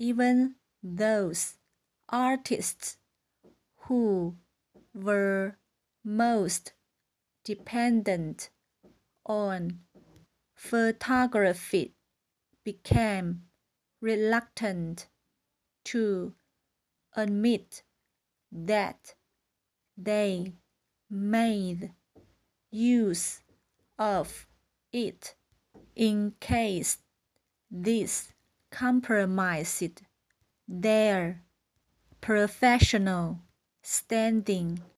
even those artists who were most dependent on photography became reluctant to admit that they made use of it in case this compromised their professional standing.